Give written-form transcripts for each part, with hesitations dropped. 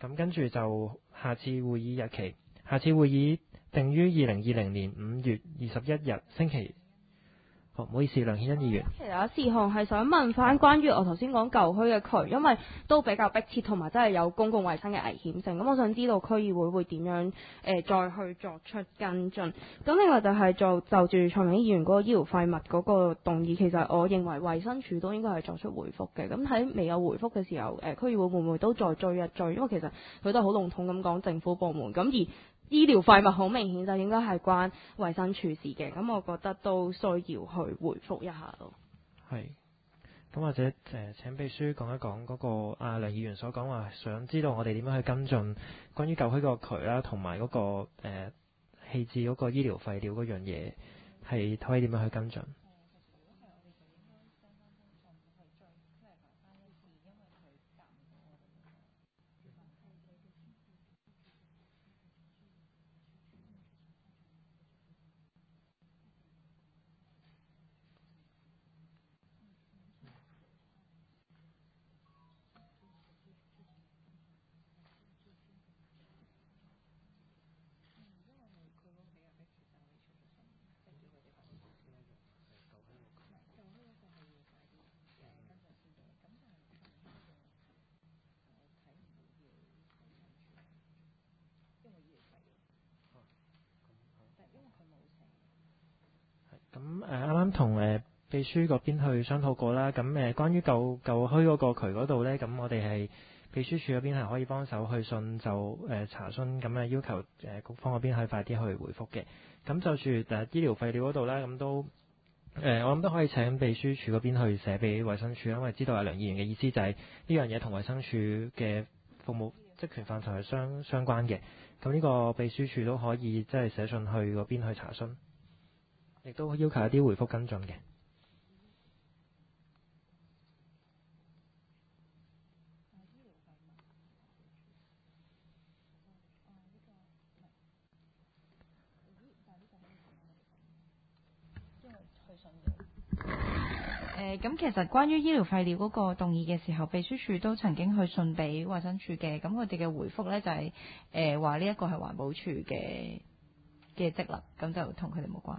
咁跟住就下次會議日期，下次會議定於2020年5月21日星期。唔好意思，梁顯恩議員。 其他事項係想問翻關於我頭先講舊區嘅渠，因為都比較迫切，同埋真係有公共衛生嘅危險性。咁我想知道區議會會點樣再去作出跟進。咁另外就係就住蔡明議員嗰個醫療廢物嗰個動議，其實我認為衛生署都應該係作出回覆嘅。咁喺未有回覆嘅時候，區議會會唔會都再追一追？因為其實佢都係好籠統咁講政府部門，咁而醫療廢物好明顯就應該係關衛生署事嘅，咁我覺得都需要去回覆一下咯。 係，咁或者請秘書講一講嗰個梁議員所講話，想知道我哋點樣去跟進關於舊區個渠啦，同埋嗰個棄置嗰個醫療廢料嗰樣嘢，係可以點樣去跟進？咁啱啱同秘書嗰邊去商討過啦。咁關於舊墟嗰個渠嗰度呢，咁我哋係秘書處嗰邊係可以幫手去信就查詢，咁要求局方嗰邊可以快啲去回覆嘅。咁就住醫療廢料嗰度啦，咁都我諗都可以請秘書處嗰邊去寫俾衛生署，因為知道阿梁議員嘅意思就係呢樣嘢同衛生署嘅服務職權範疇係相關嘅。咁呢個秘書處都可以即係寫信去嗰邊去查詢。亦都要求一啲回覆跟進嘅。 咁其實關於醫療廢料嗰個動議嘅時候，秘書處都曾經去信俾衛生署嘅，咁佢哋嘅回覆呢，就係話呢一個係環保署嘅職能，咁就同佢哋冇關。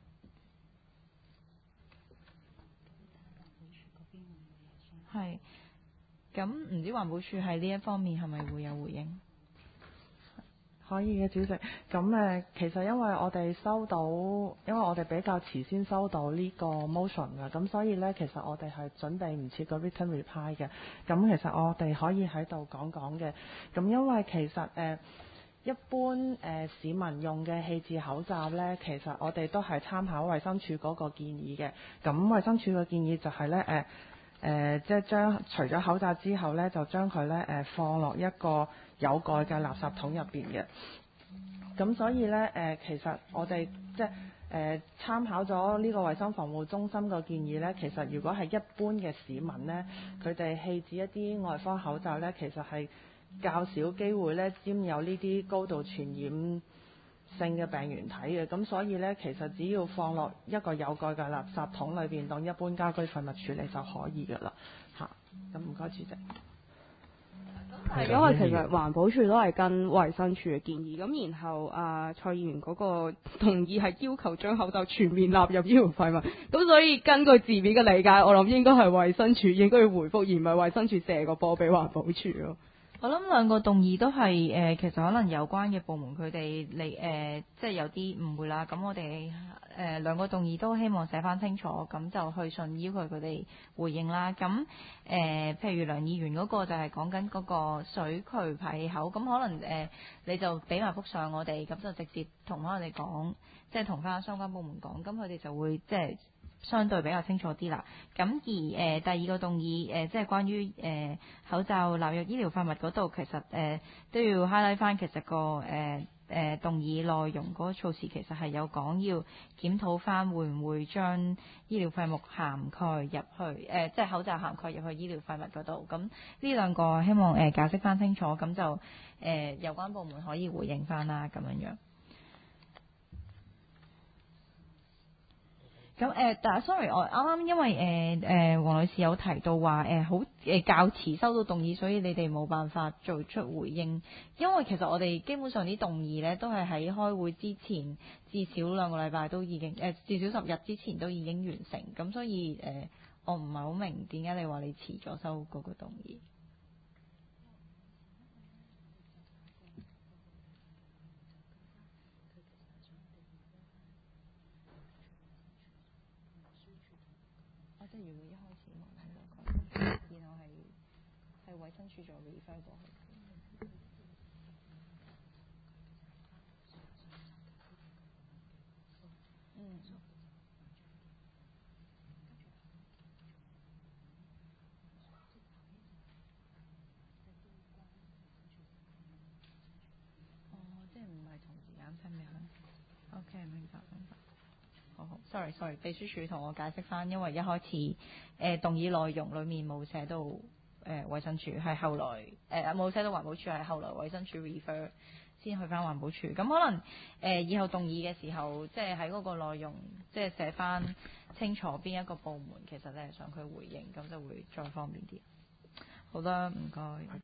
係，咁唔知環保署喺呢一方面係咪會有回應？ 可以嘅，主席。咁其實因為我哋比較遲先收到呢個 motion 嘅，咁所以呢，其實我哋係準備唔切個 written reply 嘅。咁其實我哋可以喺度講講嘅。咁因為其實一般市民用嘅棄置口罩呢，其實我哋都係參考衛生署嗰個建議嘅。咁衛生署嘅建議就係呢，即係除咗口罩之後呢，就將佢呢放落一個有蓋嘅垃圾桶入邊嘅。咁所以呢，其實我哋即係參考咗呢個衛生防護中心個建議呢，其實如果係一般嘅市民呢，佢哋棄置一啲外科口罩呢，其實係較少機會呢沾有呢啲高度傳染性嘅病原體嘅。咁所以呢，其實只要放落一個有蓋嘅垃圾桶裏邊，當一般家居廢物處理就可以㗎啦。嚇，咁唔該主席。 係因為其實環保署都係跟衛生署嘅建議，咁然後蔡議員嗰個同意係要求將口罩全面納入醫療廢物，咁所以根據字面嘅理解，我諗應該係衛生署應該要回覆，而唔係衛生署射個波俾環保署咯。 我諗兩個動議都係其實可能有關嘅部門佢哋嚟即係有啲誤會啦。咁我哋兩個動議都希望寫翻清楚，咁就去信要求佢哋回應啦。咁譬如梁議員嗰個就係講緊嗰個水渠排氣口，咁可能你就俾埋幅相我哋，咁就直接同翻我哋講，即係同翻相關部門講，咁佢哋就會即係相對比較清楚啲啦。咁而第二個動議即係關於口罩納入醫療廢物嗰度，其實都要 highlight 翻，其實個動議內容嗰個措辭其實係有講要檢討翻會唔會將醫療廢物涵蓋入去即係口罩涵蓋入去醫療廢物嗰度。咁呢兩個希望解釋翻清楚，咁就有關部門可以回應翻啦，咁樣樣。 咁但係 sorry，我啱啱因為黃女士有提到話好較遲收到動議，所以你哋冇辦法做出回應。因為其實我哋基本上啲動議咧都係喺開會之前至少2個禮拜都已經至少10日之前都已經完成。咁所以我唔係好明點解你話你遲咗收嗰個動議。即係如果一開始冇諗到佢，然後係衛生署再 refer 過去。即係唔係同時間申嘅。OK， 明白。好 sorry， 秘書處同我解釋翻，因為一開始動議內容裡面冇寫到衛生署，係後來冇寫到環保署，係後來衛生署 refer 先去翻環保署。咁可能以後動議嘅時候，即係喺嗰個內容，即係寫翻清楚邊一個部門其實你係想佢回應，咁就會再方便啲。好啦，唔該。